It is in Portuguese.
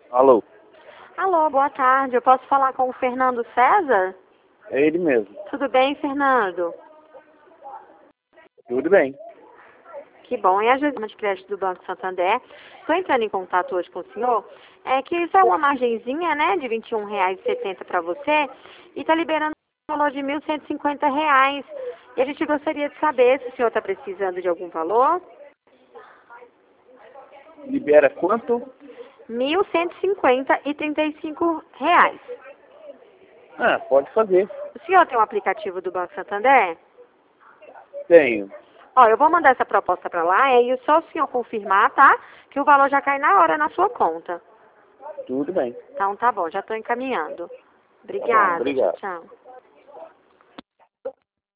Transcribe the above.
Alô, Alô, boa tarde. Eu posso falar com o Fernando César? é ele mesmo. Tudo bem, Fernando? Tudo bem. Que bom. É a Gisele de Crédito do Banco Santander. Estou entrando em contato hoje com o senhor. É que isso é uma margenzinha, né, de R$ 21,70 para você e está liberando um valor de R$ 1.150. E a gente gostaria de saber se o senhor está precisando de algum valor. Libera quanto? R$ 1.150,35. Ah, pode fazer. O senhor tem um aplicativo do Banco Santander? Tenho. Ó, eu vou mandar essa proposta para lá, e aí só o senhor confirmar, tá? Que o valor já cai na hora na sua conta. Tudo bem. Então tá bom, já estou encaminhando. Tá bom, Obrigada, tchau, obrigado. tchau.